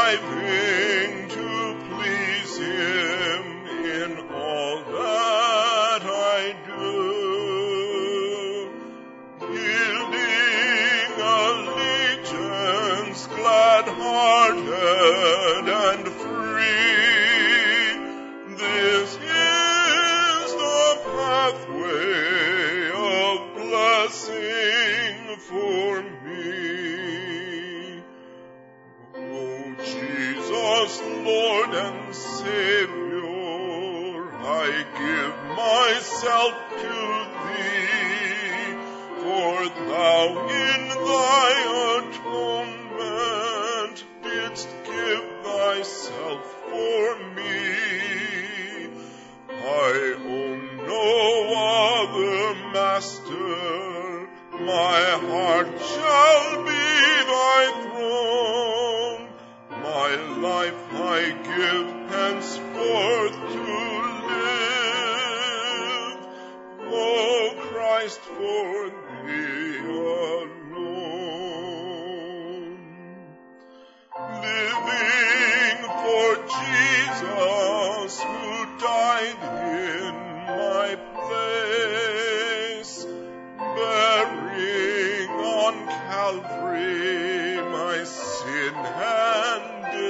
striving to please Him in all that I do, yielding allegiance, glad-hearted and free. This is the pathway of blessing for me. Oh, Jesus, Lord and Savior, I give myself to Thee, for Thou in Thy atonement didst give Thyself for me. I own no other master, my heart shall be Thy throne. My life I give henceforth to live, O Christ, for Thee alone. Living for Jesus who died in my place, bearing on Calvary my sin and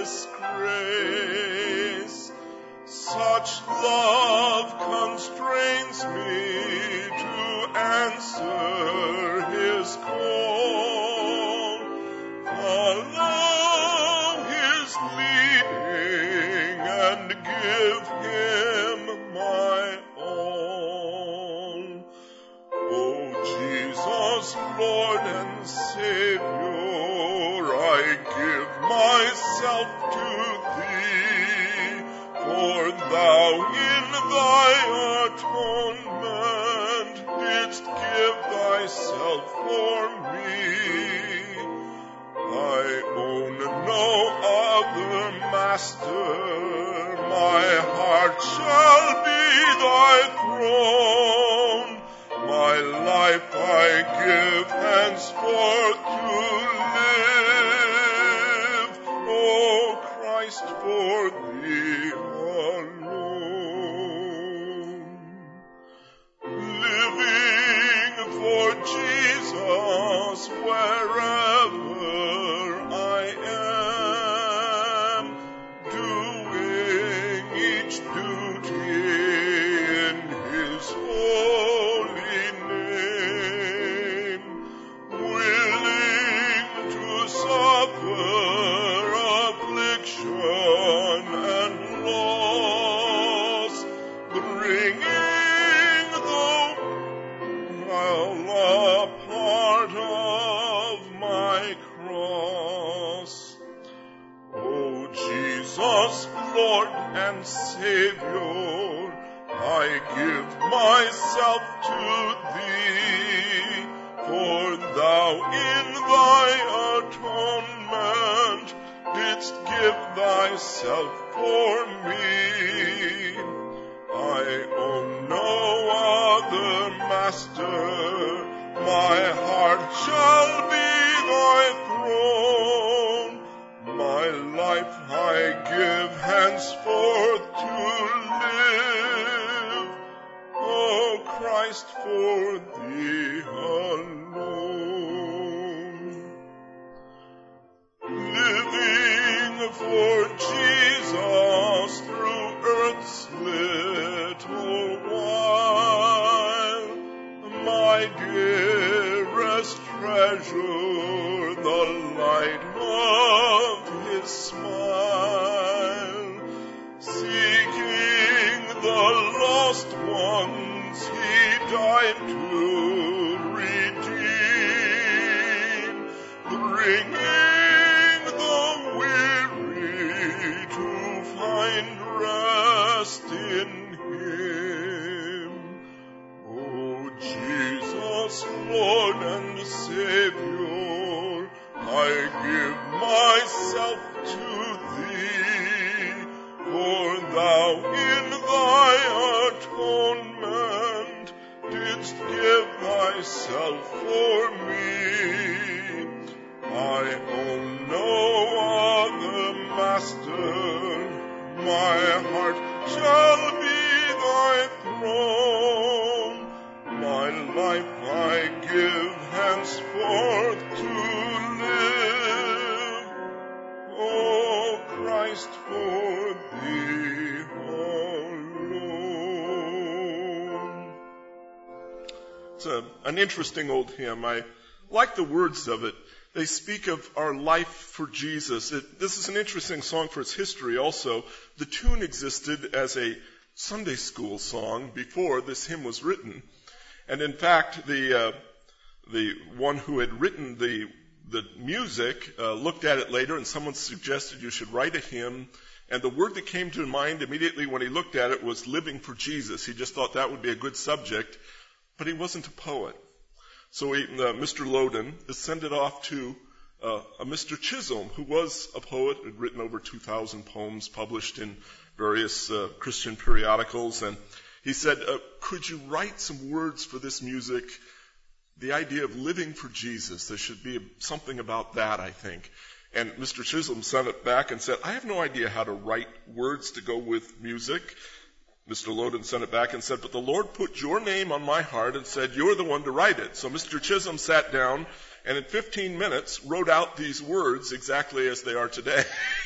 disgrace. Such love constrains me to answer His call, follow His leading and give Him my all. Oh, Jesus, Lord and Savior, I give myself to Thee, for Thou in Thy atonement didst give Thyself for me. I own no other master, my heart shall be Thy throne. My life I give henceforth to live, O Christ, for Thee alone. Living for Jesus wherever I am, doing each duty in His holy name, willing to suffer affliction and loss, bringing while a part of my cross. Oh, Jesus, Lord and Savior, I give myself to Thee, for Thou in Thy atonement didst give Thyself for me. I own no other master, my heart shall be Thy throne. My life I give henceforth to live, O Christ, for Thee alone. Living for Jesus through earth's little while, my dearest treasure, the light of His smile, seeking the lost ones He died to redeem, bringing the weary to find rest in Him. Oh, Jesus, Lord and Savior, I give myself to Thee, for Thou in Thy atonement didst give Thyself for me. I own no other It's an interesting old hymn. I like the words of it. They speak of our life for Jesus. This is an interesting song for its history also. The tune existed as a Sunday school song before this hymn was written. And in fact, the one who had written the music looked at it later, and someone suggested you should write a hymn. And the word that came to mind immediately when he looked at it was living for Jesus. He just thought that would be a good subject, but he wasn't a poet. So Mr. Loden sent it off to a Mr. Chisholm, who was a poet, had written over 2,000 poems published in various Christian periodicals. And he said, could you write some words for this music? The idea of living for Jesus, there should be something about that, I think. And Mr. Chisholm sent it back and said, I have no idea how to write words to go with music. Mr. Loden sent it back and said, but the Lord put your name on my heart and said, you're the one to write it. So Mr. Chisholm sat down and in 15 minutes wrote out these words exactly as they are today.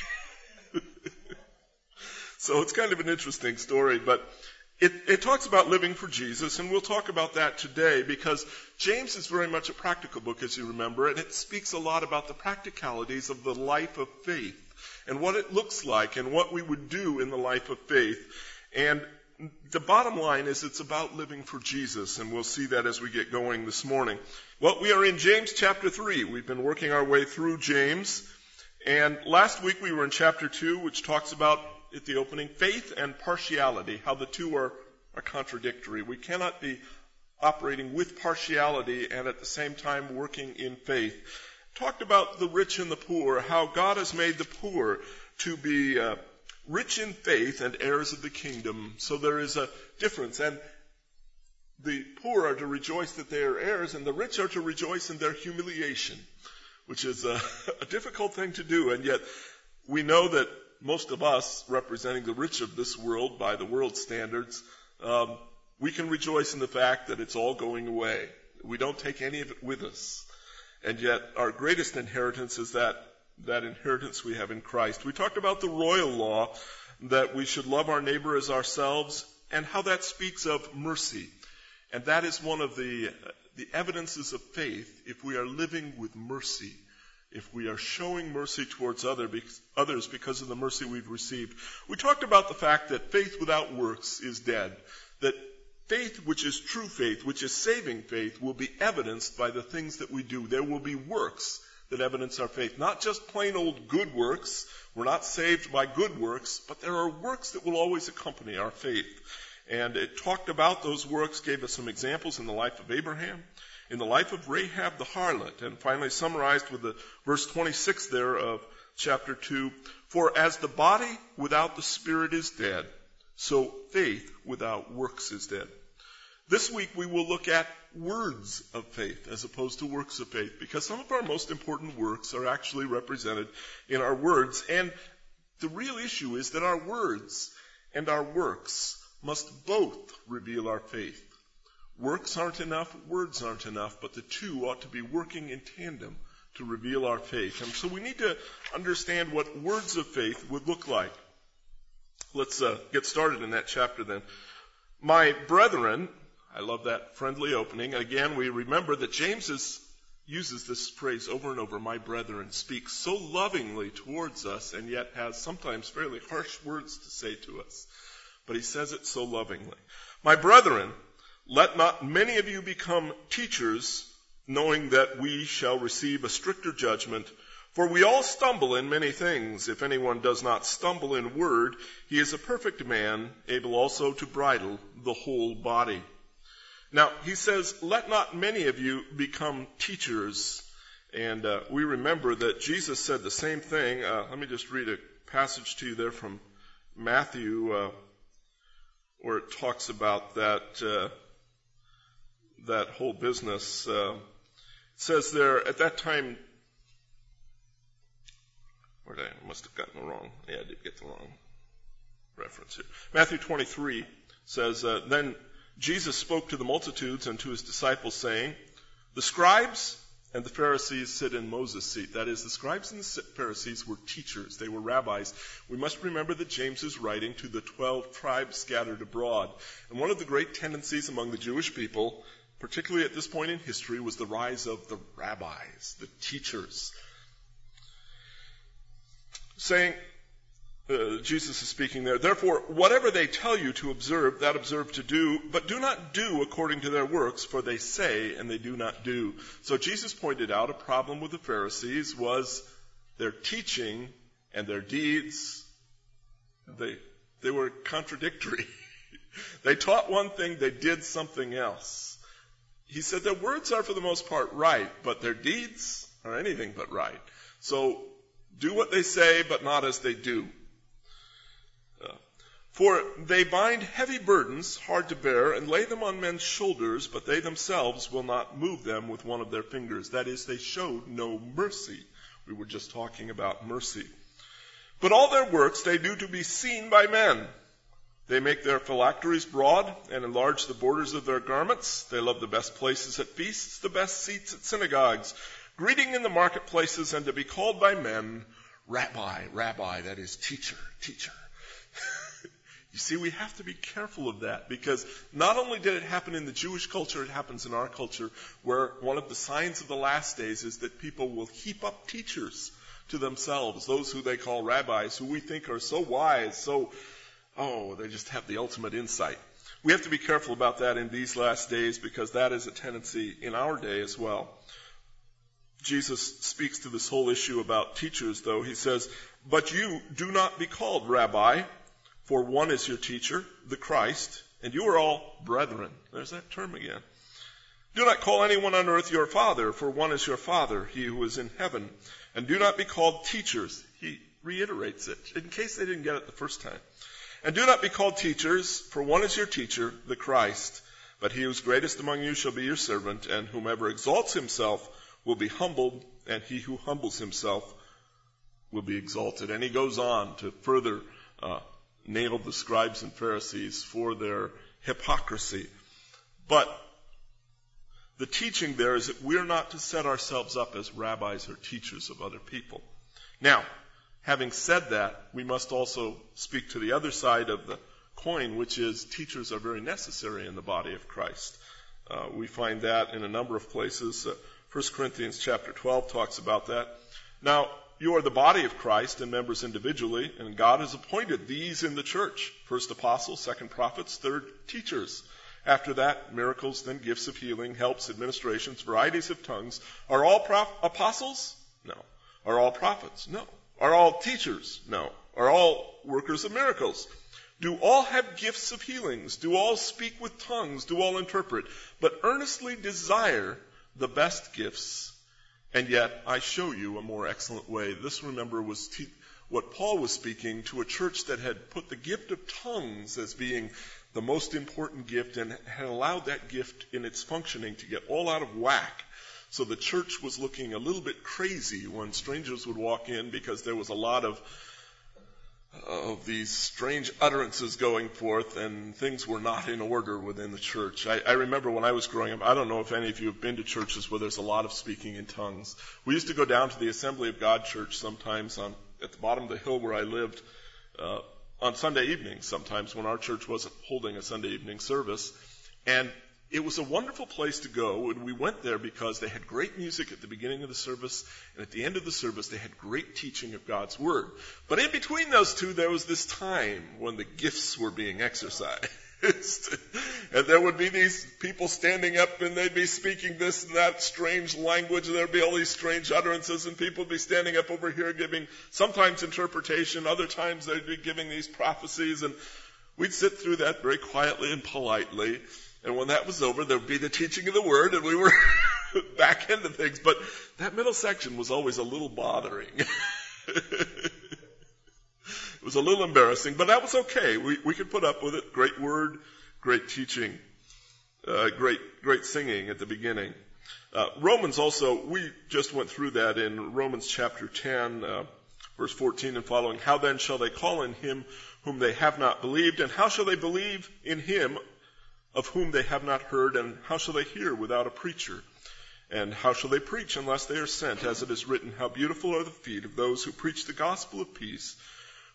So it's kind of an interesting story, but it talks about living for Jesus, and we'll talk about that today because James is very much a practical book, as you remember, and it speaks a lot about the practicalities of the life of faith and what it looks like and what we would do in the life of faith. And the bottom line is it's about living for Jesus, and we'll see that as we get going this morning. Well, we are in James chapter 3. We've been working our way through James, and last week we were in chapter 2, which talks about, at the opening, faith and partiality, how the two are contradictory. We cannot be operating with partiality and at the same time working in faith. Talked about the rich and the poor, how God has made the poor to be rich in faith and heirs of the kingdom. So there is a difference. And the poor are to rejoice that they are heirs, and the rich are to rejoice in their humiliation, which is a difficult thing to do. And yet we know that most of us, representing the rich of this world by the world's standards, we can rejoice in the fact that it's all going away. We don't take any of it with us. And yet our greatest inheritance is that inheritance we have in Christ. We talked about the royal law, that we should love our neighbor as ourselves, and how that speaks of mercy. And that is one of the evidences of faith, if we are living with mercy. If we are showing mercy towards others because of the mercy we've received. We talked about the fact that faith without works is dead. That faith, which is true faith, which is saving faith, will be evidenced by the things that we do. There will be works that evidence our faith. Not just plain old good works. We're not saved by good works, but there are works that will always accompany our faith. And it talked about those works, gave us some examples in the life of Abraham, in the life of Rahab the harlot, and finally summarized with the verse 26 there of chapter 2, for as the body without the spirit is dead, so faith without works is dead. This week we will look at words of faith as opposed to works of faith, because some of our most important works are actually represented in our words, and the real issue is that our words and our works must both reveal our faith. Works aren't enough, words aren't enough, but the two ought to be working in tandem to reveal our faith. And so we need to understand what words of faith would look like. Let's get started in that chapter then. My brethren, I love that friendly opening. Again, we remember that James uses this phrase over and over, my brethren, speaks so lovingly towards us and yet has sometimes fairly harsh words to say to us. But he says it so lovingly. My brethren, let not many of you become teachers, knowing that we shall receive a stricter judgment. For we all stumble in many things. If anyone does not stumble in word, he is a perfect man, able also to bridle the whole body. Now, he says, let not many of you become teachers. And we remember that Jesus said the same thing. Let me just read a passage to you there from Matthew, where it talks about that whole business. It says there, at that time, I must have gotten the wrong, I did get the wrong reference here. Matthew 23 says, then Jesus spoke to the multitudes and to his disciples, saying, the scribes and the Pharisees sit in Moses' seat. That is, the scribes and the Pharisees were teachers. They were rabbis. We must remember that James is writing to the 12 tribes scattered abroad. And one of the great tendencies among the Jewish people particularly at this point in history, was the rise of the rabbis, the teachers. Saying, Jesus is speaking there, therefore, whatever they tell you to observe, that observe to do, but do not do according to their works, for they say and they do not do. So Jesus pointed out a problem with the Pharisees was their teaching and their deeds. They were contradictory. They taught one thing, they did something else. He said their words are for the most part right, but their deeds are anything but right. So do what they say, but not as they do. For they bind heavy burdens, hard to bear, and lay them on men's shoulders, but they themselves will not move them with one of their fingers. That is, they showed no mercy. We were just talking about mercy. But all their works they do to be seen by men. They make their phylacteries broad and enlarge the borders of their garments. They love the best places at feasts, the best seats at synagogues, greeting in the marketplaces, and to be called by men, Rabbi, Rabbi, that is teacher, teacher. You see, we have to be careful of that, because not only did it happen in the Jewish culture, it happens in our culture, where one of the signs of the last days is that people will heap up teachers to themselves, those who they call rabbis, who we think are so wise, they just have the ultimate insight. We have to be careful about that in these last days, because that is a tendency in our day as well. Jesus speaks to this whole issue about teachers, though. He says, but you do not be called Rabbi, for one is your teacher, the Christ, and you are all brethren. There's that term again. Do not call anyone on earth your father, for one is your Father, he who is in heaven. And do not be called teachers. He reiterates it, in case they didn't get it the first time. And do not be called teachers, for one is your teacher, the Christ. But he who is greatest among you shall be your servant, and whomever exalts himself will be humbled, and he who humbles himself will be exalted. And he goes on to further nail the scribes and Pharisees for their hypocrisy. But the teaching there is that we're not to set ourselves up as rabbis or teachers of other people. Now, having said that, we must also speak to the other side of the coin, which is teachers are very necessary in the body of Christ. We find that in a number of places. 1 Corinthians chapter 12 talks about that. Now, you are the body of Christ and members individually, and God has appointed these in the church. First apostles, second prophets, third teachers. After that, miracles, then gifts of healing, helps, administrations, varieties of tongues. Are all apostles? No. Are all prophets? No. Are all teachers? No. Are all workers of miracles? Do all have gifts of healings? Do all speak with tongues? Do all interpret? But earnestly desire the best gifts. And yet, I show you a more excellent way. This, remember, was what Paul was speaking to a church that had put the gift of tongues as being the most important gift and had allowed that gift in its functioning to get all out of whack. So the church was looking a little bit crazy when strangers would walk in, because there was a lot of these strange utterances going forth, and things were not in order within the church. I remember when I was growing up, I don't know if any of you have been to churches where there's a lot of speaking in tongues. We used to go down to the Assembly of God church sometimes at the bottom of the hill where I lived on Sunday evenings, sometimes when our church wasn't holding a Sunday evening service. And it was a wonderful place to go, and we went there because they had great music at the beginning of the service, and at the end of the service they had great teaching of God's Word. But in between those two, there was this time when the gifts were being exercised. And there would be these people standing up, and they'd be speaking this and that strange language, and there'd be all these strange utterances, and people would be standing up over here giving sometimes interpretation, other times they'd be giving these prophecies, and we'd sit through that very quietly and politely. And when that was over, there would be the teaching of the Word, and we were back into things. But that middle section was always a little bothering. It was a little embarrassing, but that was okay. We could put up with it. Great word, great teaching, great singing at the beginning. Romans also, we just went through that in Romans chapter 10, verse 14 and following. How then shall they call in him whom they have not believed? And how shall they believe in him of whom they have not heard? And how shall they hear without a preacher? And how shall they preach unless they are sent? As it is written, how beautiful are the feet of those who preach the gospel of peace,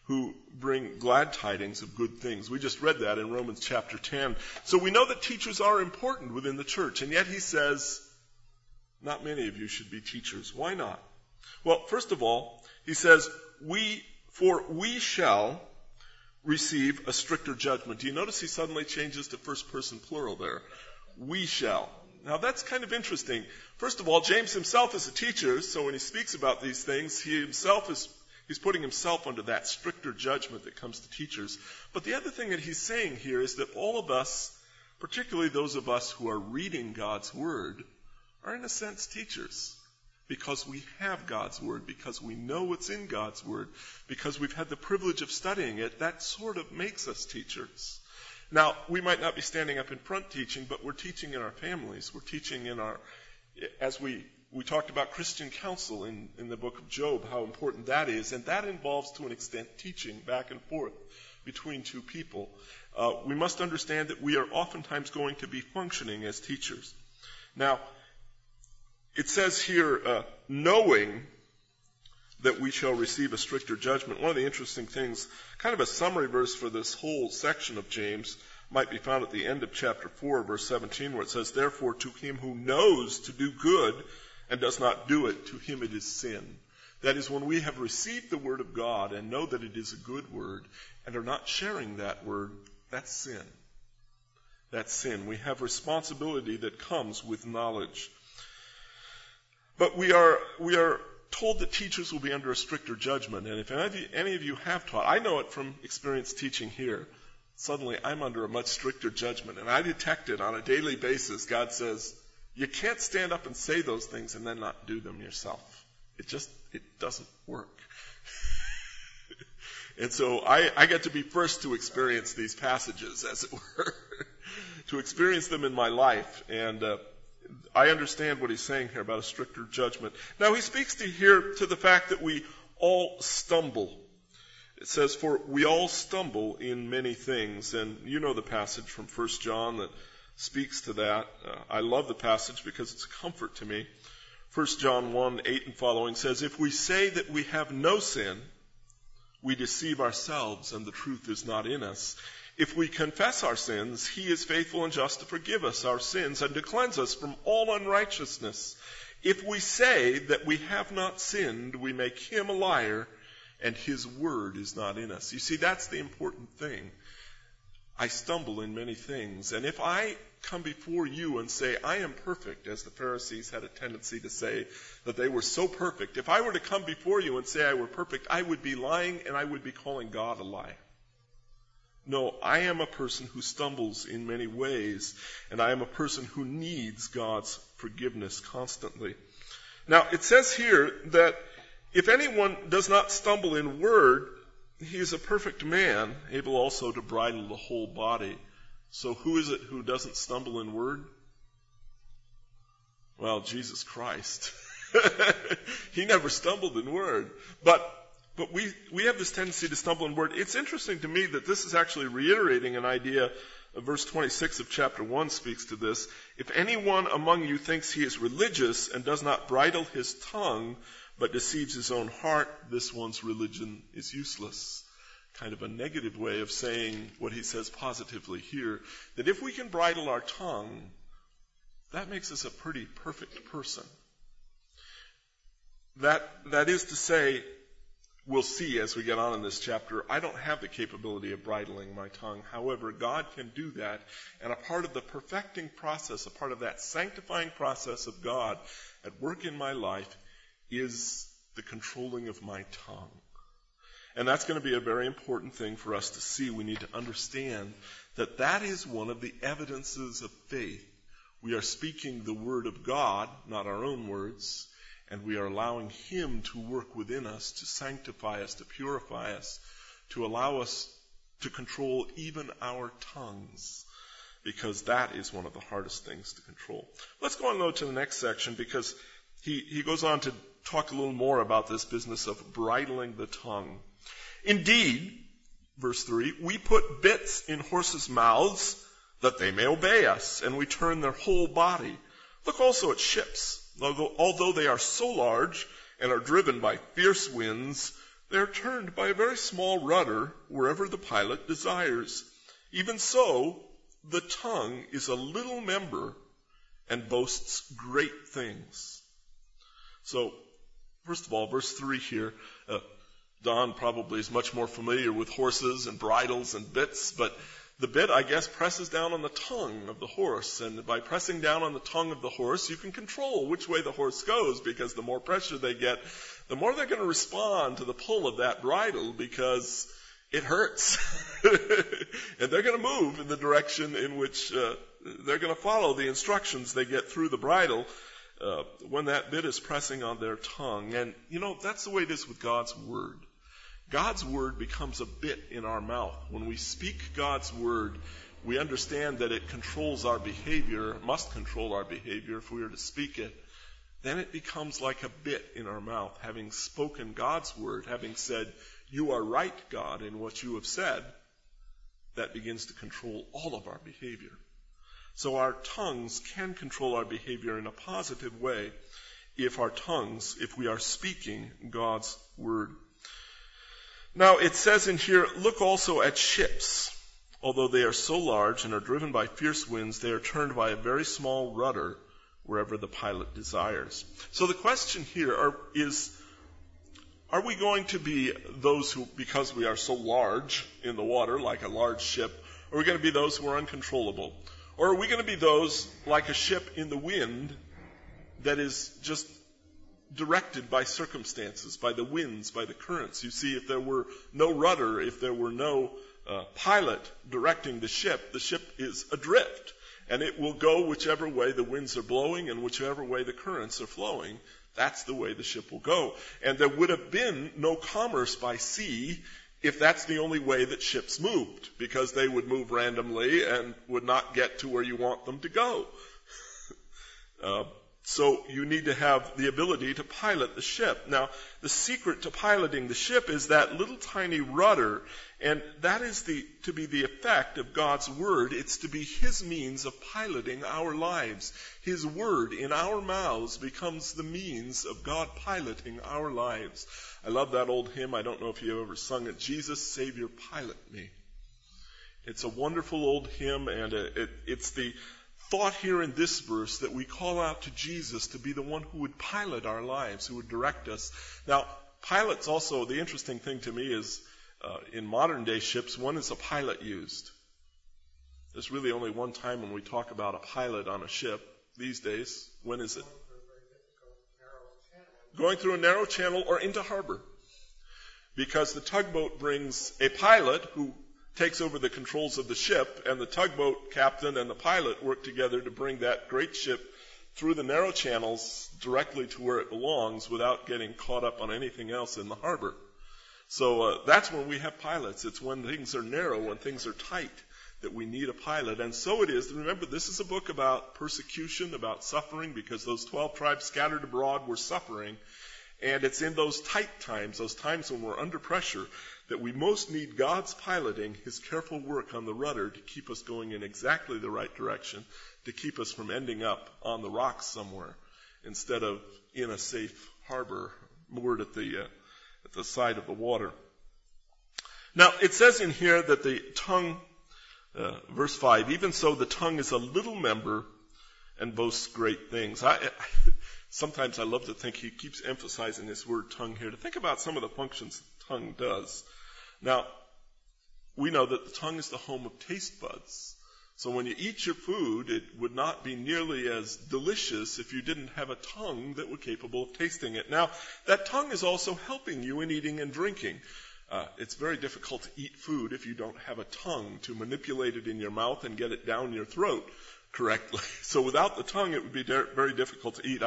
who bring glad tidings of good things. We just read that in Romans chapter 10. So we know that teachers are important within the church, and yet he says, not many of you should be teachers. Why not? Well, first of all, he says, we shall receive a stricter judgment. Do you notice he suddenly changes to first person plural there? We shall. Now that's kind of interesting. First of all, James himself is a teacher, so when he speaks about these things, he's putting himself under that stricter judgment that comes to teachers. But the other thing that he's saying here is that all of us, particularly those of us who are reading God's Word, are in a sense teachers. Because we have God's Word, because we know what's in God's Word, because we've had the privilege of studying it, that sort of makes us teachers. Now, we might not be standing up in front teaching, but we're teaching in our families. We're teaching as we talked about Christian counsel in the book of Job, how important that is, and that involves to an extent teaching back and forth between two people. We must understand that we are oftentimes going to be functioning as teachers. Now, it says here, knowing that we shall receive a stricter judgment. One of the interesting things, kind of a summary verse for this whole section of James, might be found at the end of chapter 4, verse 17, where it says, therefore to him who knows to do good and does not do it, to him it is sin. That is, when we have received the word of God and know that it is a good word and are not sharing that word, that's sin. That's sin. We have responsibility that comes with knowledge. But we are told that teachers will be under a stricter judgment. And if any of you have taught, I know it from experience teaching here, suddenly I'm under a much stricter judgment. And I detect it on a daily basis. God says, you can't stand up and say those things and then not do them yourself. It doesn't work. And so I get to be first to experience these passages, as it were, to experience them in my life. And I understand what he's saying here about a stricter judgment. Now he speaks here to the fact that we all stumble. It says, for we all stumble in many things. And you know the passage from 1 John that speaks to that. I love the passage because it's a comfort to me. 1 John 1:8 and following says, if we say that we have no sin, we deceive ourselves and the truth is not in us. If we confess our sins, he is faithful and just to forgive us our sins and to cleanse us from all unrighteousness. If we say that we have not sinned, we make him a liar and his word is not in us. You see, that's the important thing. I stumble in many things. And if I come before you and say, I am perfect, as the Pharisees had a tendency to say that they were so perfect, if I were to come before you and say I were perfect, I would be lying and I would be calling God a liar. No, I am a person who stumbles in many ways, and I am a person who needs God's forgiveness constantly. Now, it says here that if anyone does not stumble in word, he is a perfect man, able also to bridle the whole body. So who is it who doesn't stumble in word? Well, Jesus Christ. He never stumbled in word. But we have this tendency to stumble in word. It's interesting to me that this is actually reiterating an idea. Verse 26 of chapter 1 speaks to this. If anyone among you thinks he is religious and does not bridle his tongue, but deceives his own heart, this one's religion is useless. Kind of a negative way of saying what he says positively here, that if we can bridle our tongue, that makes us a pretty perfect person. That is to say, we'll see as we get on in this chapter, I don't have the capability of bridling my tongue. However, God can do that. And a part of the perfecting process, a part of that sanctifying process of God at work in my life is the controlling of my tongue. And that's going to be a very important thing for us to see. We need to understand that that is one of the evidences of faith. We are speaking the word of God, not our own words, and we are allowing him to work within us, to sanctify us, to purify us, to allow us to control even our tongues, because that is one of the hardest things to control. Let's go on, though, to the next section, because he goes on to talk a little more about this business of bridling the tongue. Indeed, verse 3, we put bits in horses' mouths that they may obey us, and we turn their whole body. Look also at ships. Although they are so large and are driven by fierce winds, They are turned by a very small rudder wherever the pilot desires. Even so, the tongue is a little member and boasts great things. So, first of all, verse 3 here, Don probably is much more familiar with horses and bridles and bits, but the bit, I guess, presses down on the tongue of the horse. And by pressing down on the tongue of the horse, you can control which way the horse goes, because the more pressure they get, the more they're going to respond to the pull of that bridle, because it hurts. And they're going to move in the direction in which they're going to follow the instructions they get through the bridle when that bit is pressing on their tongue. And, that's the way it is with God's Word. God's Word becomes a bit in our mouth. When we speak God's Word, we understand that it controls our behavior, must control our behavior if we are to speak it. Then it becomes like a bit in our mouth. Having spoken God's Word, having said, "You are right, God, in what you have said," that begins to control all of our behavior. So our tongues can control our behavior in a positive way if we are speaking God's Word. Now, it says in here, look also at ships. Although they are so large and are driven by fierce winds, they are turned by a very small rudder wherever the pilot desires. So the question here is, are we going to be those who, because we are so large in the water, like a large ship, are we going to be those who are uncontrollable? Or are we going to be those like a ship in the wind that is just directed by circumstances, by the winds, by the currents? You see, if there were no rudder, if there were no pilot directing the ship is adrift, and it will go whichever way the winds are blowing and whichever way the currents are flowing. That's the way the ship will go. And there would have been no commerce by sea if that's the only way that ships moved, because they would move randomly and would not get to where you want them to go. So you need to have the ability to pilot the ship. Now, the secret to piloting the ship is that little tiny rudder, and that is to be the effect of God's Word. It's to be His means of piloting our lives. His Word in our mouths becomes the means of God piloting our lives. I love that old hymn. I don't know if you've ever sung it. "Jesus, Savior, pilot me." It's a wonderful old hymn, and it's the thought here in this verse that we call out to Jesus to be the one who would pilot our lives, who would direct us. Now, pilots also, the interesting thing to me is, in modern day ships, when is a pilot used? There's really only one time when we talk about a pilot on a ship these days. When is it? Going through a narrow channel or into harbor. Because the tugboat brings a pilot who takes over the controls of the ship, and the tugboat captain and the pilot work together to bring that great ship through the narrow channels directly to where it belongs without getting caught up on anything else in the harbor. So that's when we have pilots. It's when things are narrow, when things are tight, that we need a pilot. And so it is. Remember, this is a book about persecution, about suffering, because those 12 tribes scattered abroad were suffering. And it's in those tight times, those times when we're under pressure, that we most need God's piloting, His careful work on the rudder to keep us going in exactly the right direction, to keep us from ending up on the rocks somewhere instead of in a safe harbor moored at the side of the water. Now, it says in here that the tongue, verse 5, even so the tongue is a little member and boasts great things. Sometimes I love to think he keeps emphasizing this word tongue here, to think about some of the functions the tongue does. Now, we know that the tongue is the home of taste buds. So when you eat your food, it would not be nearly as delicious if you didn't have a tongue that were capable of tasting it. Now, that tongue is also helping you in eating and drinking. It's very difficult to eat food if you don't have a tongue to manipulate it in your mouth and get it down your throat correctly. So without the tongue, it would be very difficult to eat.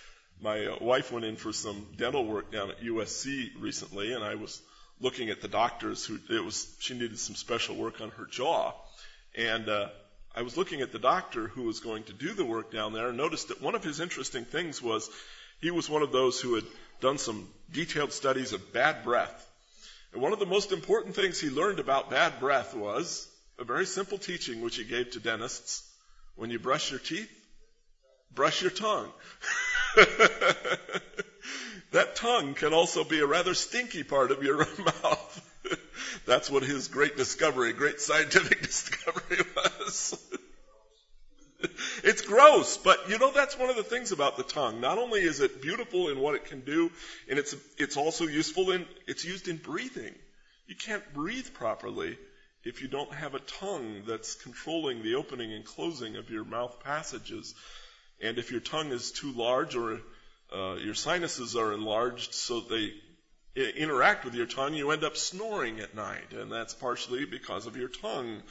My wife went in for some dental work down at USC recently, and I was looking at the doctors she needed some special work on her jaw. And I was looking at the doctor who was going to do the work down there and noticed that one of his interesting things was he was one of those who had done some detailed studies of bad breath. And one of the most important things he learned about bad breath was a very simple teaching which he gave to dentists. When you brush your teeth, brush your tongue. That tongue can also be a rather stinky part of your mouth. That's what his great scientific discovery was. It's gross, but that's one of the things about the tongue. Not only is it beautiful in what it can do, and it's also useful it's used in breathing. You can't breathe properly if you don't have a tongue that's controlling the opening and closing of your mouth passages. And if your tongue is too large or your sinuses are enlarged so they interact with your tongue, you end up snoring at night, and that's partially because of your tongue.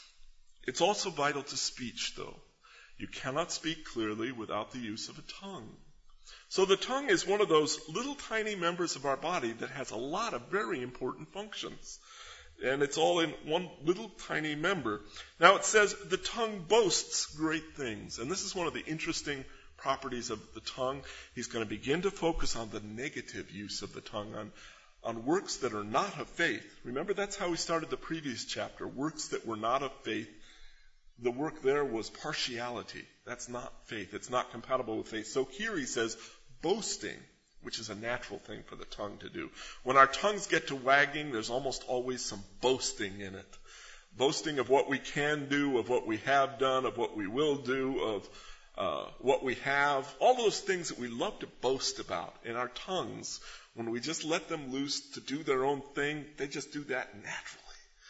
It's also vital to speech, though. You cannot speak clearly without the use of a tongue. So the tongue is one of those little tiny members of our body that has a lot of very important functions. And it's all in one little tiny member. Now it says the tongue boasts great things. And this is one of the interesting properties of the tongue. He's going to begin to focus on the negative use of the tongue, on works that are not of faith. Remember, that's how we started the previous chapter, works that were not of faith. The work there was partiality. That's not faith. It's not compatible with faith. So here he says boasting, which is a natural thing for the tongue to do. When our tongues get to wagging, there's almost always some boasting in it. Boasting of what we can do, of what we have done, of what we will do, of what we have. All those things that we love to boast about. In our tongues, when we just let them loose to do their own thing, they just do that naturally.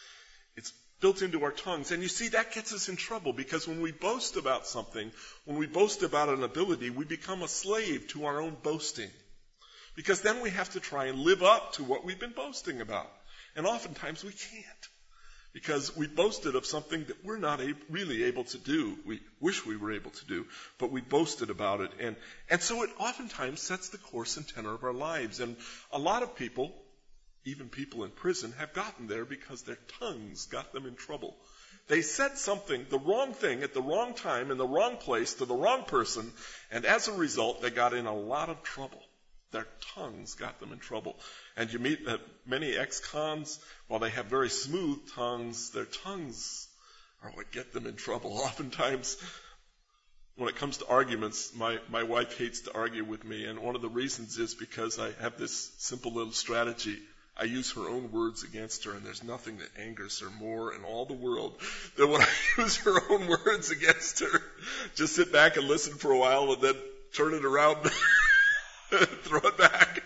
It's built into our tongues. And you see, that gets us in trouble, because when we boast about something, when we boast about an ability, we become a slave to our own boasting. Because then we have to try and live up to what we've been boasting about. And oftentimes we can't, because we boasted of something that we're not really able to do. We wish we were able to do, but we boasted about it. And so it oftentimes sets the course and tenor of our lives. And a lot of people, even people in prison, have gotten there because their tongues got them in trouble. They said something, the wrong thing, at the wrong time, in the wrong place, to the wrong person, and as a result, they got in a lot of trouble. Their tongues got them in trouble. And you meet many ex-cons, while they have very smooth tongues, their tongues are what get them in trouble. Oftentimes, when it comes to arguments, my wife hates to argue with me, and one of the reasons is because I have this simple little strategy. I use her own words against her, and there's nothing that angers her more in all the world than when I use her own words against her. Just sit back and listen for a while and then turn it around and throw it back.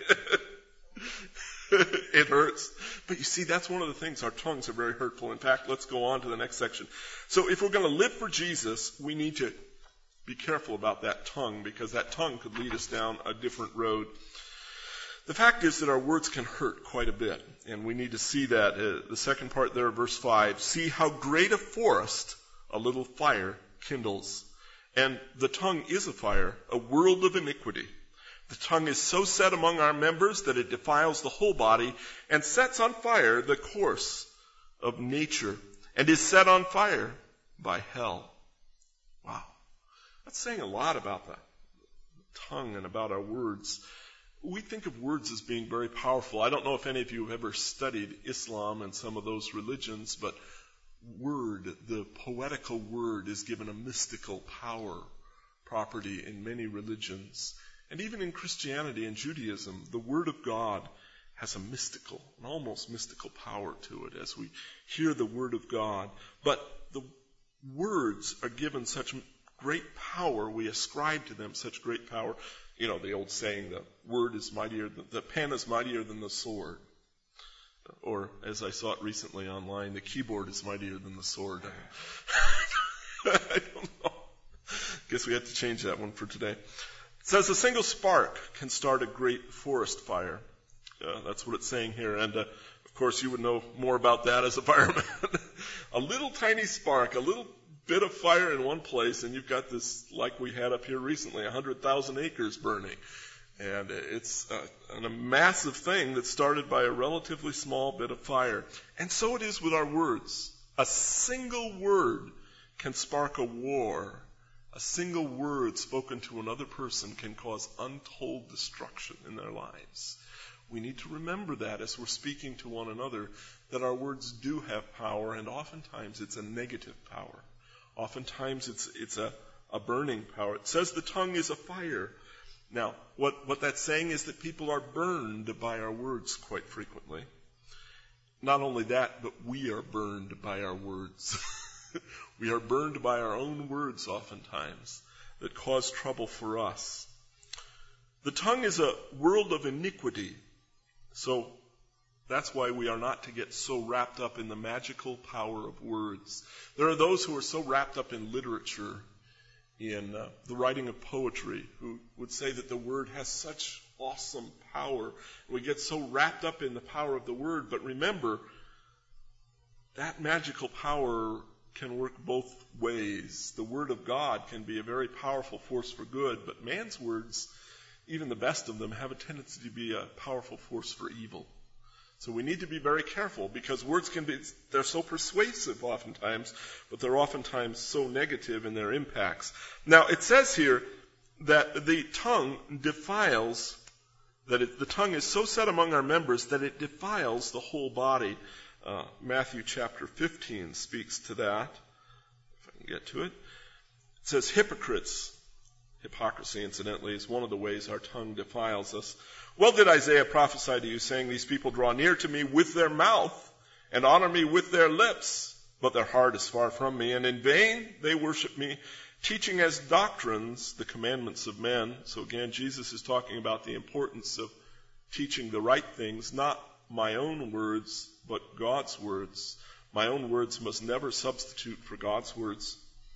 It hurts. But you see, that's one of the things. Our tongues are very hurtful. In fact, let's go on to the next section. So if we're going to live for Jesus, we need to be careful about that tongue, because that tongue could lead us down a different road. The fact is that our words can hurt quite a bit, and we need to see that. The second part there, verse 5, see how great a forest a little fire kindles. And the tongue is a fire, a world of iniquity. The tongue is so set among our members that it defiles the whole body and sets on fire the course of nature, and is set on fire by hell. Wow. That's saying a lot about the tongue and about our words. We think of words as being very powerful. I don't know if any of you have ever studied Islam and some of those religions, but word, the poetical word, is given a mystical power property in many religions. And even in Christianity and Judaism, the Word of God has a mystical, an almost mystical power to it as we hear the Word of God. But the words are given such great power, we ascribe to them such great power. You know, the old saying, the pen is mightier than the sword. Or, as I saw it recently online, the keyboard is mightier than the sword. I don't know. Guess we have to change that one for today. It says a single spark can start a great forest fire. That's what it's saying here. And, of course, you would know more about that as a fireman. A little tiny spark, a little bit of fire in one place, and you've got this, like we had up here recently, 100,000 acres burning. And it's a massive thing that started by a relatively small bit of fire. And so it is with our words. A single word can spark a war. A single word spoken to another person can cause untold destruction in their lives. We need to remember that as we're speaking to one another, that our words do have power, and oftentimes it's a negative power. Oftentimes it's a burning power. It says the tongue is a fire. Now, what that's saying is that people are burned by our words quite frequently. Not only that, but we are burned by our words. We are burned by our own words oftentimes that cause trouble for us. The tongue is a world of iniquity. So that's why we are not to get so wrapped up in the magical power of words. There are those who are so wrapped up in literature, in the writing of poetry, who would say that the word has such awesome power. We get so wrapped up in the power of the word, but remember, that magical power can work both ways. The word of God can be a very powerful force for good, but man's words, even the best of them, have a tendency to be a powerful force for evil. So we need to be very careful, because words they're so persuasive oftentimes, but they're oftentimes so negative in their impacts. Now, it says here that the tongue defiles, the tongue is so set among our members that it defiles the whole body. Matthew chapter 15 speaks to that, if I can get to it. It says, hypocrites. Hypocrisy, incidentally, is one of the ways our tongue defiles us. Well did Isaiah prophesy to you, saying, these people draw near to me with their mouth and honor me with their lips, but their heart is far from me, and in vain they worship me, teaching as doctrines the commandments of men. So again, Jesus is talking about the importance of teaching the right things, not my own words, but God's words. My own words must never substitute for God's words.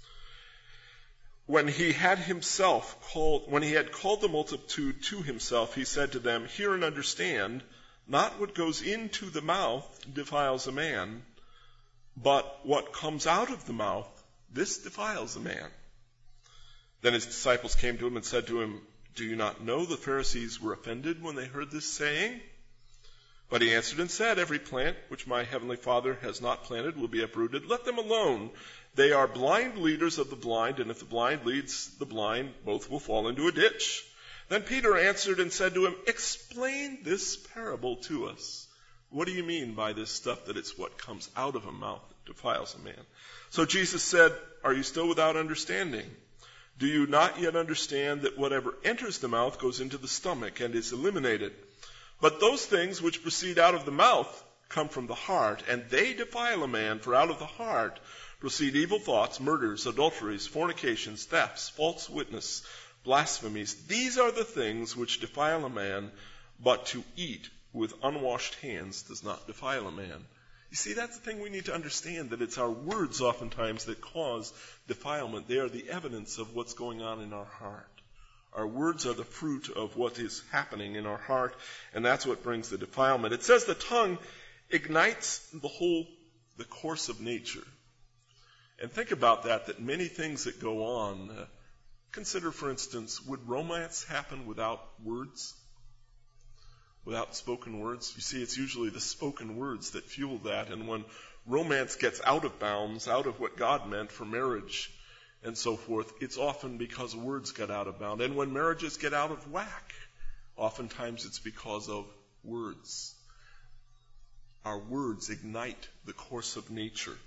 When he had called the multitude to himself, he said to them, hear and understand, not what goes into the mouth defiles a man, but what comes out of the mouth, this defiles a man. Then his disciples came to him and said to him, do you not know the Pharisees were offended when they heard this saying? But he answered and said, every plant which my heavenly Father has not planted will be uprooted. Let them alone. They are blind leaders of the blind, and if the blind leads the blind, both will fall into a ditch. Then Peter answered and said to him, explain this parable to us. What do you mean by this stuff that it's what comes out of a mouth that defiles a man? So Jesus said, are you still without understanding? Do you not yet understand that whatever enters the mouth goes into the stomach and is eliminated? But those things which proceed out of the mouth come from the heart, and they defile a man, for out of the heart proceed evil thoughts, murders, adulteries, fornications, thefts, false witness, blasphemies. These are the things which defile a man, but to eat with unwashed hands does not defile a man. You see, that's the thing we need to understand, that it's our words oftentimes that cause defilement. They are the evidence of what's going on in our heart. Our words are the fruit of what is happening in our heart, and that's what brings the defilement. It says the tongue ignites the course of nature. And think about that many things that go on, consider, for instance, would romance happen without words? Without spoken words? You see, it's usually the spoken words that fuel that, and when romance gets out of bounds, out of what God meant for marriage, and so forth, it's often because words get out of bounds. And when marriages get out of whack, oftentimes it's because of words. Our words ignite the course of nature.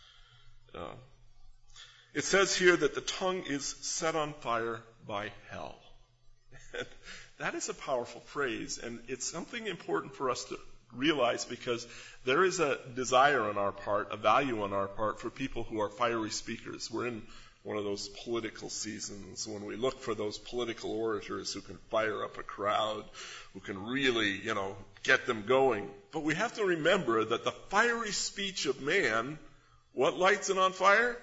It says here that the tongue is set on fire by hell. That is a powerful phrase, and it's something important for us to realize, because there is a desire on our part, a value on our part for people who are fiery speakers. We're in one of those political seasons when we look for those political orators who can fire up a crowd, who can really, get them going. But we have to remember that the fiery speech of man, what lights it on fire?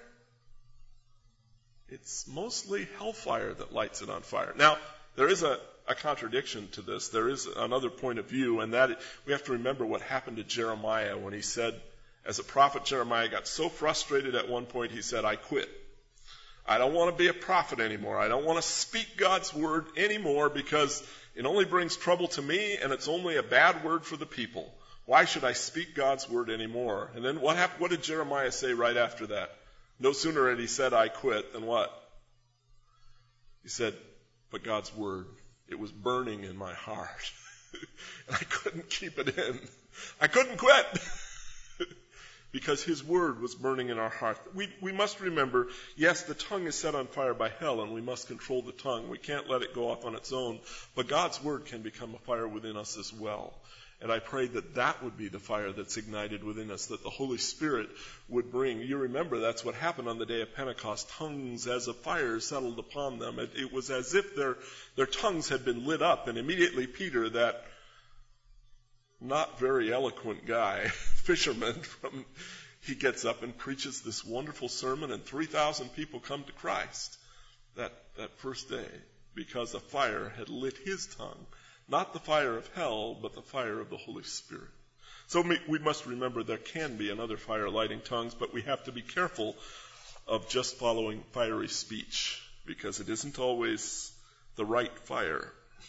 It's mostly hellfire that lights it on fire. Now, there is a contradiction to this. There is another point of view, and that we have to remember what happened to Jeremiah when he said, as a prophet, Jeremiah got so frustrated at one point, he said, I quit. I don't want to be a prophet anymore. I don't want to speak God's word anymore, because it only brings trouble to me, and it's only a bad word for the people. Why should I speak God's word anymore? And then what happened? What did Jeremiah say right after that? No sooner had he said, I quit, than what? He said, but God's word, it was burning in my heart. And I couldn't keep it in. I couldn't quit. because his word was burning in our heart. We must remember, yes, the tongue is set on fire by hell, and we must control the tongue. We can't let it go off on its own. But God's word can become a fire within us as well. And I pray that that would be the fire that's ignited within us, that the Holy Spirit would bring. You remember that's what happened on the day of Pentecost. Tongues as a fire settled upon them. It was as if their tongues had been lit up, and immediately Peter, that not very eloquent guy, fisherman, he gets up and preaches this wonderful sermon, and 3,000 people come to Christ that first day because a fire had lit his tongue. Not the fire of hell, but the fire of the Holy Spirit. So we must remember there can be another fire lighting tongues, but we have to be careful of just following fiery speech, because it isn't always the right fire.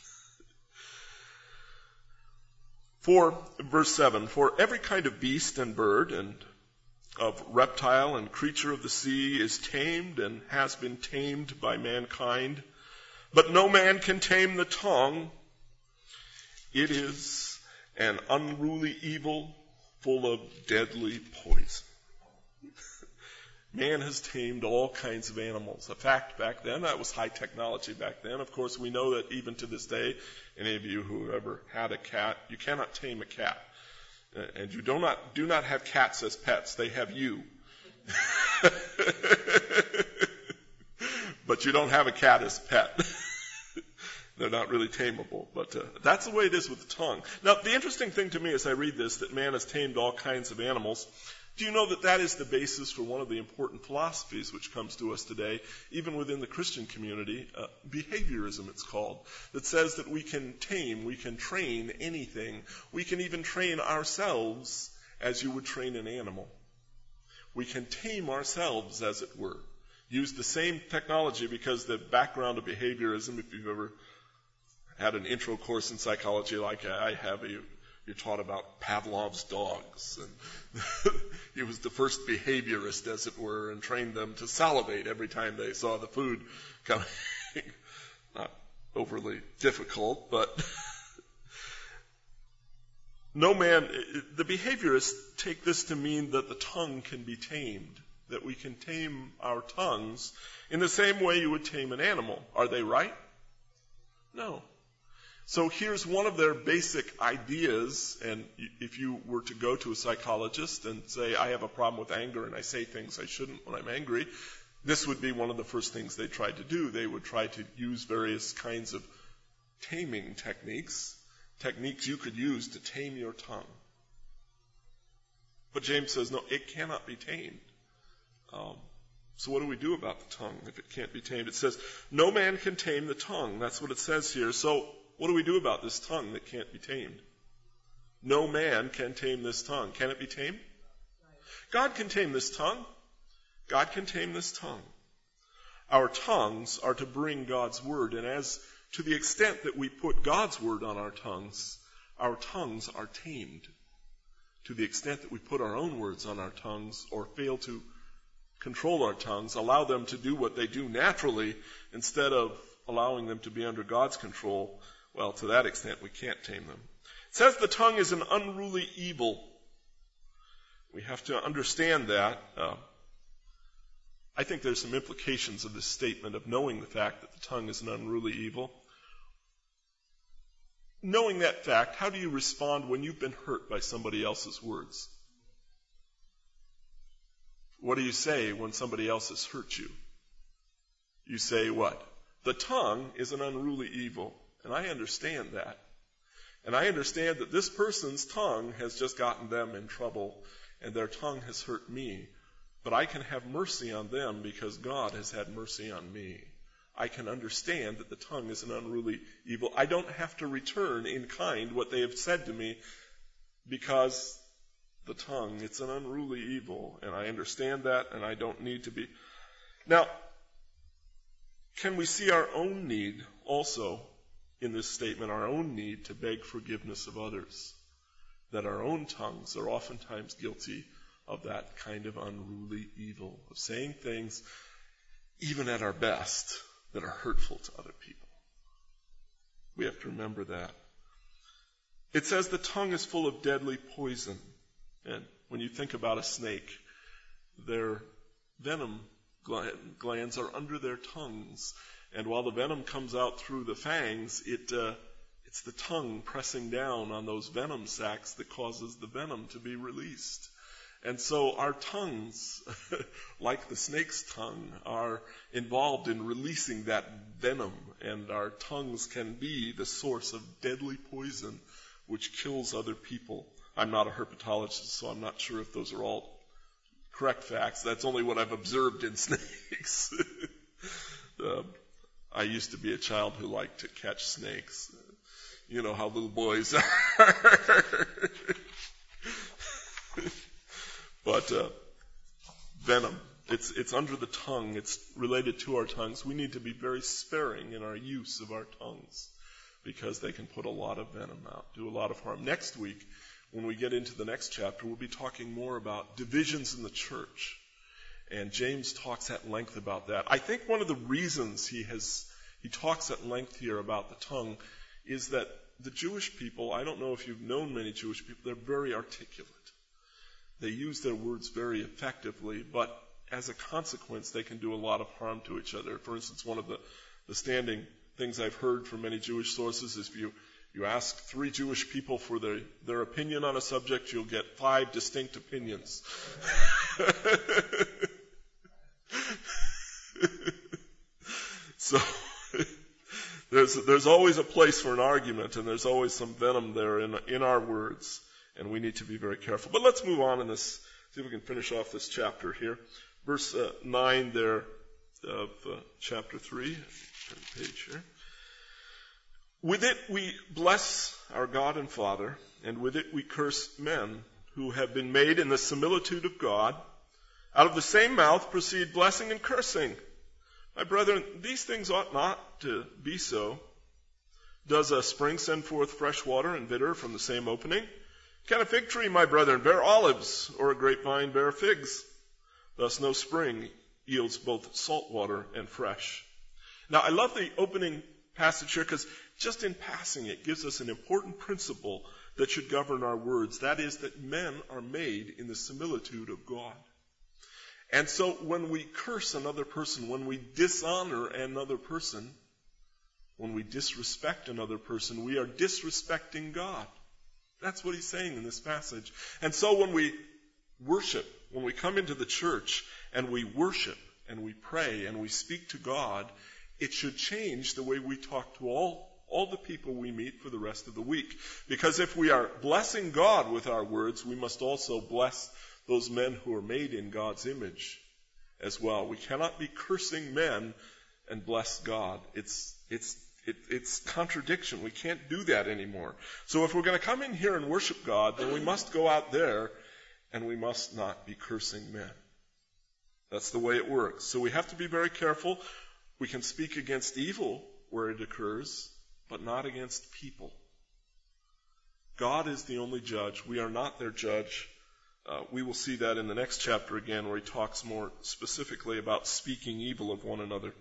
For, verse 7, for every kind of beast and bird and of reptile and creature of the sea is tamed and has been tamed by mankind, but no man can tame the tongue. It is an unruly evil full of deadly poison. Man has tamed all kinds of animals. In fact, back then, that was high technology back then. Of course, we know that even to this day, any of you who ever had a cat, you cannot tame a cat. And you do not have cats as pets. They have you. But you don't have a cat as a pet. They're not really tameable. But that's the way it is with the tongue. Now, the interesting thing to me as I read this, that man has tamed all kinds of animals, do you know that that is the basis for one of the important philosophies which comes to us today, even within the Christian community, behaviorism it's called, that says that we can tame, we can train anything. We can even train ourselves as you would train an animal. We can tame ourselves, as it were. Use the same technology, because the background of behaviorism, if you've ever had an intro course in psychology like I have, you're taught about Pavlov's dogs. And he was the first behaviorist, as it were, and trained them to salivate every time they saw the food coming. Not overly difficult, but no man, the behaviorists take this to mean that the tongue can be tamed, that we can tame our tongues in the same way you would tame an animal. Are they right? No. So here's one of their basic ideas, and if you were to go to a psychologist and say, I have a problem with anger and I say things I shouldn't when I'm angry, this would be one of the first things they tried to do. They would try to use various kinds of taming techniques you could use to tame your tongue. But James says, no, it cannot be tamed. So what do we do about the tongue if it can't be tamed? It says, no man can tame the tongue. That's what it says here. So what do we do about this tongue that can't be tamed? No man can tame this tongue. Can it be tamed? God can tame this tongue. God can tame this tongue. Our tongues are to bring God's word, and as to the extent that we put God's word on our tongues are tamed. To the extent that we put our own words on our tongues or fail to control our tongues, allow them to do what they do naturally instead of allowing them to be under God's control, well, to that extent we can't tame them. It says the tongue is an unruly evil. We have to understand that. I think there's some implications of this statement of knowing the fact that the tongue is an unruly evil. Knowing that fact, how do you respond when you've been hurt by somebody else's words? What do you say when somebody else has hurt you? You say what? The tongue is an unruly evil. And I understand that. And I understand that this person's tongue has just gotten them in trouble, and their tongue has hurt me. But I can have mercy on them because God has had mercy on me. I can understand that the tongue is an unruly evil. I don't have to return in kind what they have said to me because the tongue, it's an unruly evil. And I understand that, and I don't need to be. Now, can we see our own need also in this statement, our own need to beg forgiveness of others? That our own tongues are oftentimes guilty of that kind of unruly evil, of saying things, even at our best, that are hurtful to other people. We have to remember that. It says the tongue is full of deadly poison. And when you think about a snake, their venom glands are under their tongues. And while the venom comes out through the fangs, it's the tongue pressing down on those venom sacs that causes the venom to be released. And so our tongues, like the snake's tongue, are involved in releasing that venom. And our tongues can be the source of deadly poison which kills other people. I'm not a herpetologist, so I'm not sure if those are all correct facts. That's only what I've observed in snakes. I used to be a child who liked to catch snakes. You know how little boys are. But venom, it's under the tongue. It's related to our tongues. We need to be very sparing in our use of our tongues because they can put a lot of venom out, do a lot of harm. Next week, when we get into the next chapter, we'll be talking more about divisions in the church. And James talks at length about that. I think one of the reasons he talks at length here about the tongue is that the Jewish people, I don't know if you've known many Jewish people, they're very articulate. They use their words very effectively, but as a consequence, they can do a lot of harm to each other. For instance, one of the standing things I've heard from many Jewish sources is if you ask 3 Jewish people for their opinion on a subject, you'll get 5 distinct opinions. So there's always a place for an argument, and there's always some venom there in our words, and we need to be very careful. But let's move on in this, see if we can finish off this chapter here. Verse 9 there of chapter 3, turn the page here. With it we bless our God and Father, and with it we curse men who have been made in the similitude of God. Out of the same mouth proceed blessing and cursing. My brethren, these things ought not to be so. Does a spring send forth fresh water and bitter from the same opening? Can a fig tree, my brethren, bear olives, or a grapevine bear figs? Thus no spring yields both salt water and fresh. Now, I love the opening passage here because just in passing it gives us an important principle that should govern our words. That is that men are made in the similitude of God. And so when we curse another person, when we dishonor another person, when we disrespect another person, we are disrespecting God. That's what he's saying in this passage. And so when we worship, when we come into the church and we worship and we pray and we speak to God, it should change the way we talk to all the people we meet for the rest of the week. Because if we are blessing God with our words, we must also bless those men who are made in God's image as well. We cannot be cursing men and bless God. It's contradiction. We can't do that anymore. So if we're going to come in here and worship God, then we must go out there and we must not be cursing men. That's the way it works. So we have to be very careful. We can speak against evil where it occurs, but not against people. God is the only judge. We are not their judge. We will see that in the next chapter again, where he talks more specifically about speaking evil of one another.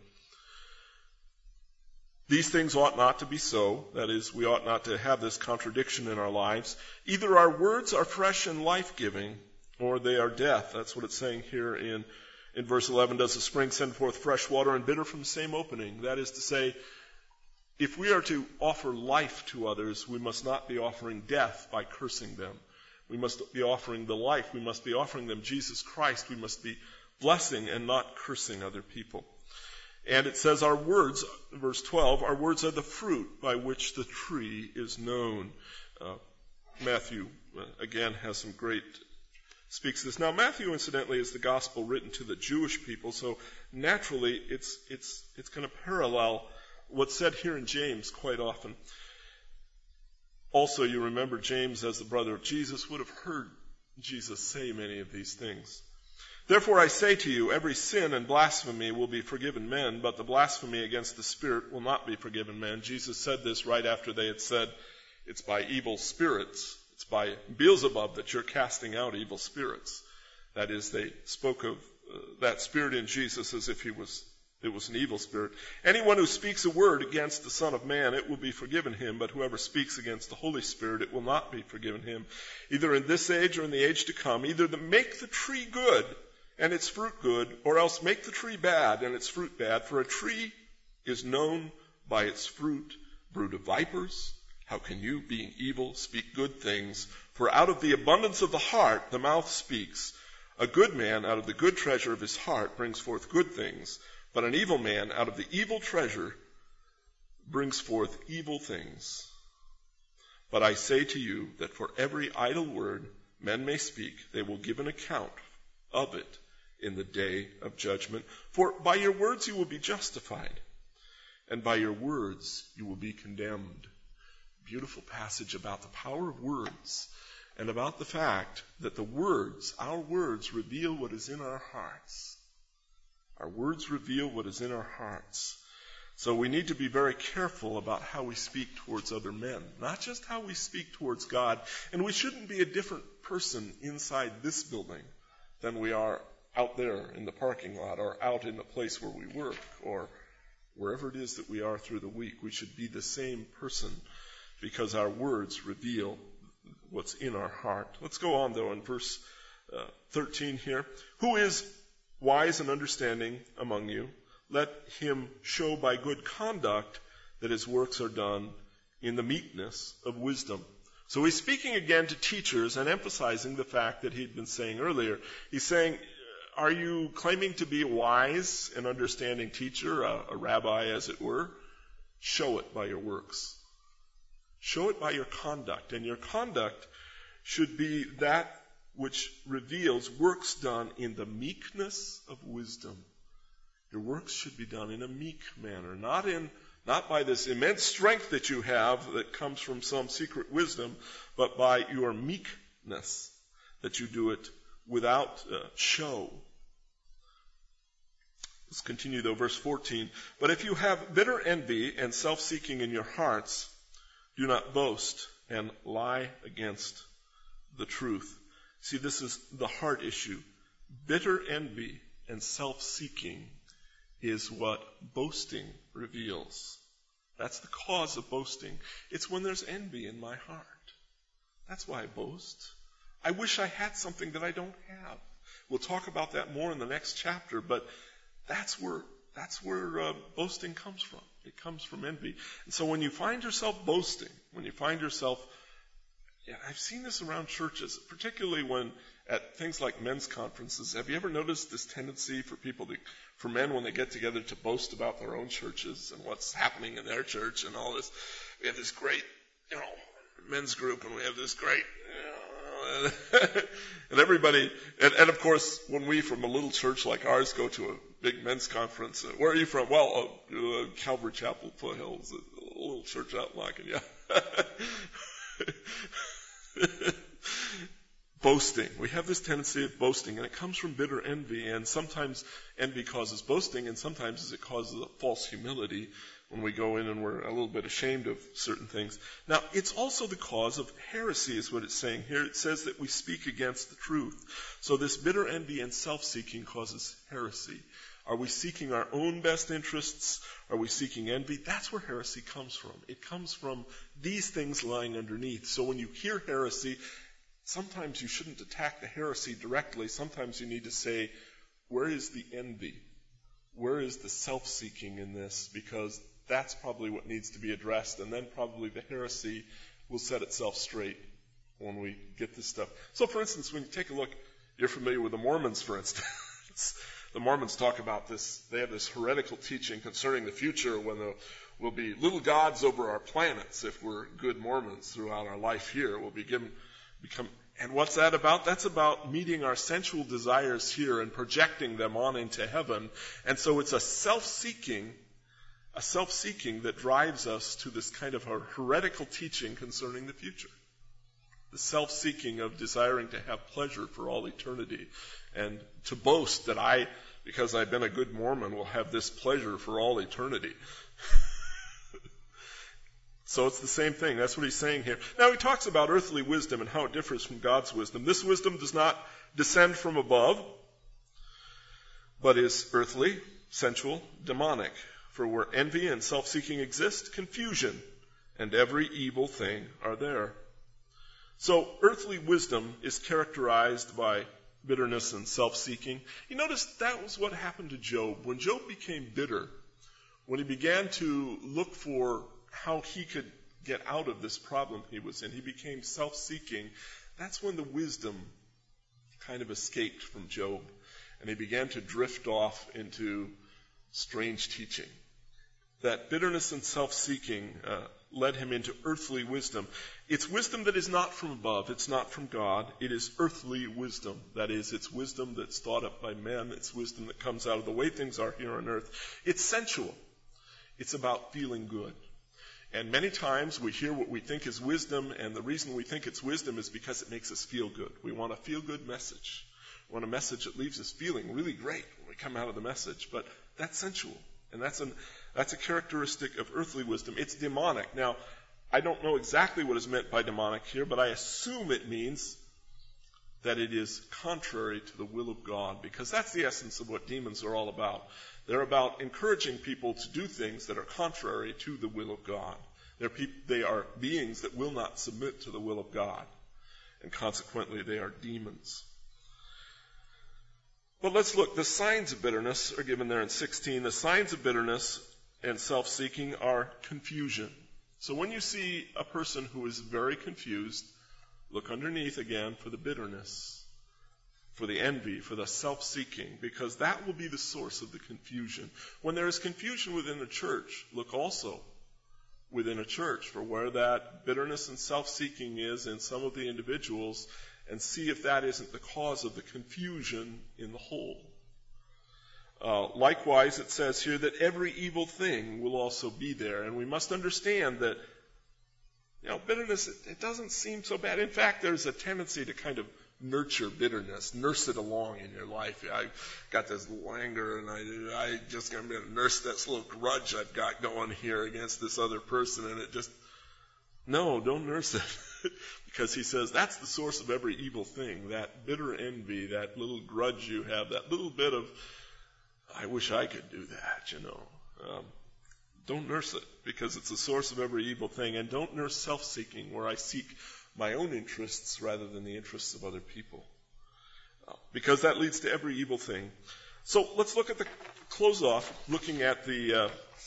These things ought not to be so. That is, we ought not to have this contradiction in our lives. Either our words are fresh and life-giving, or they are death. That's what it's saying here in verse 11. Does the spring send forth fresh water and bitter from the same opening? That is to say, if we are to offer life to others, we must not be offering death by cursing them. We must be offering the life. We must be offering them Jesus Christ. We must be blessing and not cursing other people. And it says our words, verse 12, our words are the fruit by which the tree is known. Matthew, again, has some great, speaks this. Now, Matthew, incidentally, is the gospel written to the Jewish people, so naturally it's going to parallel what's said here in James quite often. Also, you remember James, as the brother of Jesus, would have heard Jesus say many of these things. Therefore I say to you, every sin and blasphemy will be forgiven men, but the blasphemy against the Spirit will not be forgiven men. Jesus said this right after they had said, it's by evil spirits, it's by Beelzebub that you're casting out evil spirits. That is, they spoke of that spirit in Jesus as if he was It was an evil spirit. Anyone who speaks a word against the Son of Man, it will be forgiven him, but whoever speaks against the Holy Spirit, it will not be forgiven him, either in this age or in the age to come. Either make the tree good and its fruit good, or else make the tree bad and its fruit bad. For a tree is known by its fruit. Brood of vipers, how can you, being evil, speak good things? For out of the abundance of the heart the mouth speaks. A good man out of the good treasure of his heart brings forth good things, but an evil man out of the evil treasure brings forth evil things. But I say to you that for every idle word men may speak, they will give an account of it in the day of judgment. For by your words you will be justified, and by your words you will be condemned. Beautiful passage about the power of words, and about the fact that our words reveal what is in our hearts. Our words reveal what is in our hearts. So we need to be very careful about how we speak towards other men, not just how we speak towards God. And we shouldn't be a different person inside this building than we are out there in the parking lot or out in the place where we work or wherever it is that we are through the week. We should be the same person because our words reveal what's in our heart. Let's go on, though, in verse 13 here. Who is wise and understanding among you? Let him show by good conduct that his works are done in the meekness of wisdom. So he's speaking again to teachers and emphasizing the fact that he'd been saying earlier. He's saying, are you claiming to be a wise and understanding teacher, a rabbi as it were? Show it by your works. Show it by your conduct. And your conduct should be that which reveals works done in the meekness of wisdom. Your works should be done in a meek manner, not by this immense strength that you have that comes from some secret wisdom, but by your meekness, that you do it without show. Let's continue, though, verse 14. But if you have bitter envy and self-seeking in your hearts, do not boast and lie against the truth. See, this is the heart issue. Bitter envy and self-seeking is what boasting reveals. That's the cause of boasting. It's when there's envy in my heart. That's why I boast. I wish I had something that I don't have. We'll talk about that more in the next chapter, but that's where boasting comes from. It comes from envy. And so when you find yourself boasting, when you find yourself, I've seen this around churches, particularly when at things like men's conferences. Have you ever noticed this tendency for men when they get together to boast about their own churches and what's happening in their church and all this? We have this great, men's group, and we have this great, and everybody, and of course, when we from a little church like ours go to a big men's conference, where are you from? Well, Calvary Chapel, Foothills, a little church out in Locken, yeah. Boasting. We have this tendency of boasting, and it comes from bitter envy, and sometimes envy causes boasting, and sometimes it causes a false humility when we go in and we're a little bit ashamed of certain things. Now, it's also the cause of heresy is what it's saying here. It says that we speak against the truth. So this bitter envy and self-seeking causes heresy. Are we seeking our own best interests? Are we seeking envy? That's where heresy comes from. It comes from these things lying underneath. So when you hear heresy, sometimes you shouldn't attack the heresy directly. Sometimes you need to say, where is the envy? Where is the self-seeking in this? Because that's probably what needs to be addressed, and then probably the heresy will set itself straight when we get this stuff. So, for instance, when you take a look, you're familiar with the Mormons, for instance. The Mormons talk about this. They have this heretical teaching concerning the future when there will be little gods over our planets if we're good Mormons throughout our life here. We'll become. And what's that about? That's about meeting our sensual desires here and projecting them on into heaven. And so it's a self-seeking that drives us to this kind of a heretical teaching concerning the future. The self-seeking of desiring to have pleasure for all eternity and to boast that because I've been a good Mormon, will have this pleasure for all eternity. So it's the same thing. That's what he's saying here. Now he talks about earthly wisdom and how it differs from God's wisdom. This wisdom does not descend from above, but is earthly. sensual, demonic. For where envy and self-seeking exist, confusion and every evil thing are there. So earthly wisdom is characterized by bitterness and self-seeking. You notice that was what happened to Job. When Job became bitter, when he began to look for how he could get out of this problem he was in, he became self-seeking. That's when the wisdom kind of escaped from Job, and he began to drift off into strange teaching. That bitterness and self-seeking led him into earthly wisdom. It's wisdom that is not from above. It's not from God. It is earthly wisdom. That is, it's wisdom that's thought up by men. It's wisdom that comes out of the way things are here on earth. It's sensual. It's about feeling good. And many times we hear what we think is wisdom, and the reason we think it's wisdom is because it makes us feel good. We want a feel-good message. We want a message that leaves us feeling really great when we come out of the message. But that's sensual. And that's a characteristic of earthly wisdom. It's demonic. Now, I don't know exactly what is meant by demonic here, but I assume it means that it is contrary to the will of God, because that's the essence of what demons are all about. They're about encouraging people to do things that are contrary to the will of God. They are beings that will not submit to the will of God, and consequently they are demons. But let's look. The signs of bitterness are given there in 16. The signs of bitterness and self-seeking are confusion. So when you see a person who is very confused, look underneath again for the bitterness, for the envy, for the self-seeking, because that will be the source of the confusion. When there is confusion within a church, look also within a church for where that bitterness and self-seeking is in some of the individuals, and see if that isn't the cause of the confusion in the whole. Likewise, it says here that every evil thing will also be there. And we must understand that, bitterness, it doesn't seem so bad. In fact, there's a tendency to kind of nurture bitterness, nurse it along in your life. I got this little anger, and I just going to nurse this little grudge I've got going here against this other person, and it just, no, don't nurse it. Because he says that's the source of every evil thing, that bitter envy, that little grudge you have, that little bit of, I wish I could do that, Don't nurse it, because it's the source of every evil thing. And don't nurse self-seeking, where I seek my own interests rather than the interests of other people. Because that leads to every evil thing. So let's look at close off, looking at the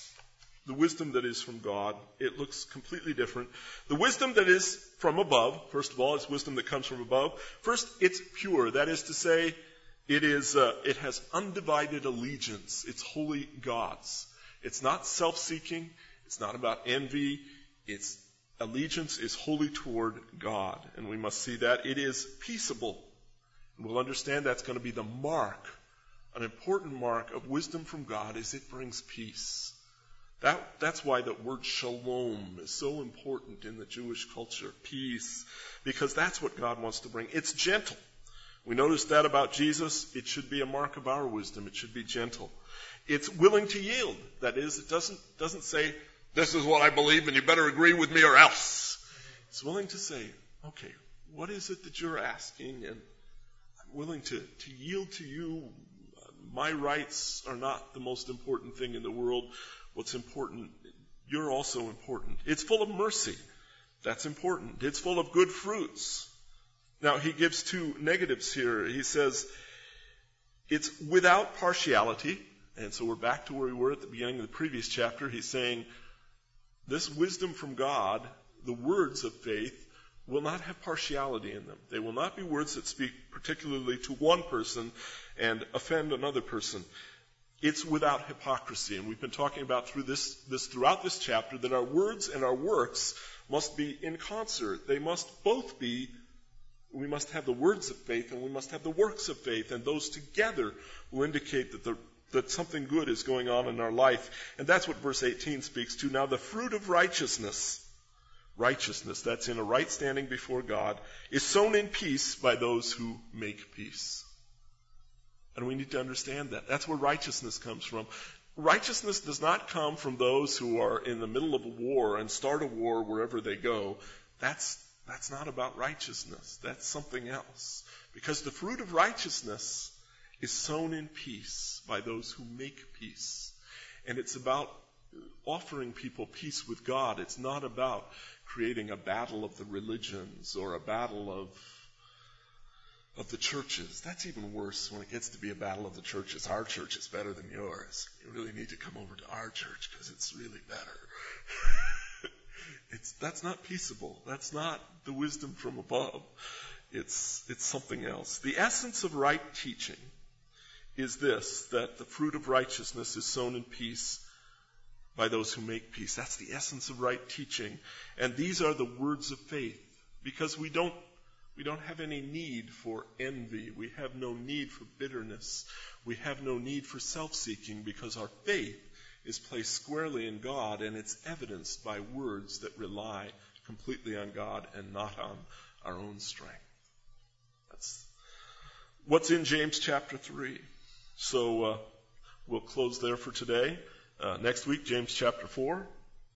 wisdom that is from God. It looks completely different. The wisdom that is from above, first of all, is wisdom that comes from above. First, it's pure. That is to say, it has undivided allegiance. It's wholly God's. It's not self-seeking. It's not about envy. Its allegiance is wholly toward God. And we must see that. It is peaceable. And we'll understand that's going to be the mark, an important mark of wisdom from God, is it brings peace. That's why the word shalom is so important in the Jewish culture, peace, because that's what God wants to bring. It's gentle. We noticed that about Jesus. It should be a mark of our wisdom. It should be gentle. It's willing to yield. That is, it doesn't say, this is what I believe and you better agree with me or else. It's willing to say, okay, what is it that you're asking? And I'm willing to yield to you. My rights are not the most important thing in the world. What's important, you're also important. It's full of mercy. That's important. It's full of good fruits. Now, he gives two negatives here. He says it's without partiality. And so we're back to where we were at the beginning of the previous chapter. He's saying this wisdom from God, the words of faith, will not have partiality in them. They will not be words that speak particularly to one person and offend another person. It's without hypocrisy. And we've been talking about throughout this chapter that our words and our works must be in concert. They must both be, we must have the words of faith and we must have the works of faith. And those together will indicate that something good is going on in our life. And that's what verse 18 speaks to. Now the fruit of righteousness, that's in a right standing before God, is sown in peace by those who make peace. And we need to understand that. That's where righteousness comes from. Righteousness does not come from those who are in the middle of a war and start a war wherever they go. That's not about righteousness. That's something else. Because the fruit of righteousness is sown in peace by those who make peace. And it's about offering people peace with God. It's not about creating a battle of the religions or a battle of the churches. That's even worse when it gets to be a battle of the churches. Our church is better than yours. You really need to come over to our church because it's really better. That's not peaceable. That's not the wisdom from above. It's something else. The essence of right teaching is this, that the fruit of righteousness is sown in peace by those who make peace. That's the essence of right teaching. And these are the words of faith, because we don't have any need for envy. We have no need for bitterness. We have no need for self-seeking, because our faith is placed squarely in God, and it's evidenced by words that rely completely on God and not on our own strength. That's what's in James chapter 3. So we'll close there for today. Next week, James chapter 4.